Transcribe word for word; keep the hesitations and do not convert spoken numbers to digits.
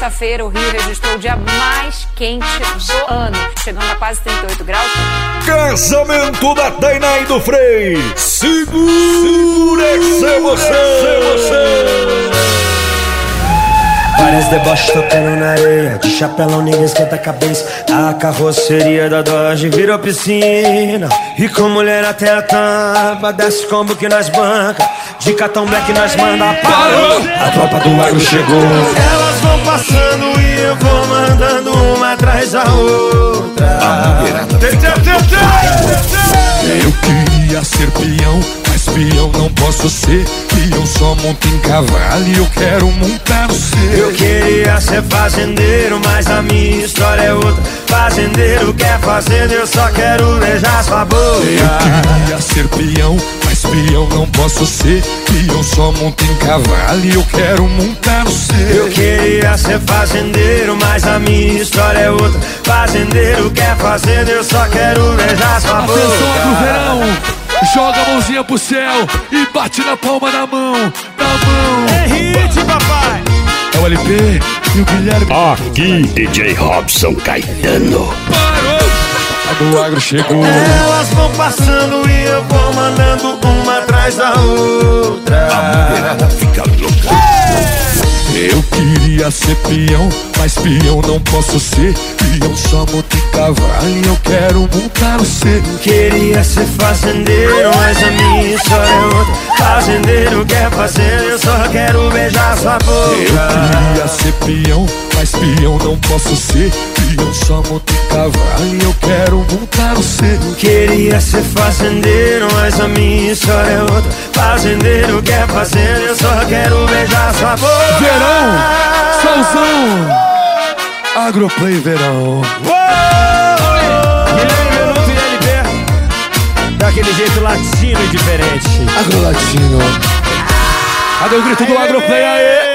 sexta-feira, o Rio registrou o dia mais quente do ano, chegando a quase trinta e oito graus. Casamento da Tainá e do Frei. Segura essa emoção, você. Várias deboches tocando na areia, de chapelão ninguém esquenta a cabeça. A carroceria da Dodge virou piscina, e com mulher até a tampa, desce combo que nós banca, de cartão black nós manda. Parou, a tropa do agro chegou. Elas vão passando e eu vou mandando uma atrás da outra. Eu queria ser peão, mas peão não posso ser. Peão só monta em cavalo e eu quero montar no seu. Eu queria ser fazendeiro, mas a minha história é outra. Fazendeiro quer fazenda, eu só quero beijar sua boca. Eu queria ser peão, mas peão não posso ser. Peão só monta em cavalo e eu quero montar no seu. Eu queria ser fazendeiro, mas a minha história é outra. Fazendeiro quer fazenda, eu só quero beijar sua boca. Atenção pro verão, joga a mãozinha pro céu e bate na palma da mão, da mão. É hit, papai! É o L P e o Guilherme. Aqui, D J Robson Caetano. Parou! A do agro chegou. Elas vão passando e eu vou mandando uma atrás da outra. A mulherada fica louca. Eu queria ser peão, mas peão não posso ser. Peão só monta em cavalo e eu quero montar no seu. Queria ser fazendeiro, mas a minha história é outra. Fazendeiro quer fazer, eu só quero beijar sua boca. Eu queria ser peão, mas peão não posso ser. Peão só monta em cavalo e eu quero montar no seu. Queria ser fazendeiro, mas a minha história é outra. Fazendeiro quer fazer, eu só quero beijar sua boca. Verão, solzão, Agroplay verão. Guilherme Venuto e L P, daquele jeito latino e diferente. Agro latino. Cadê o grito do Agroplay aí?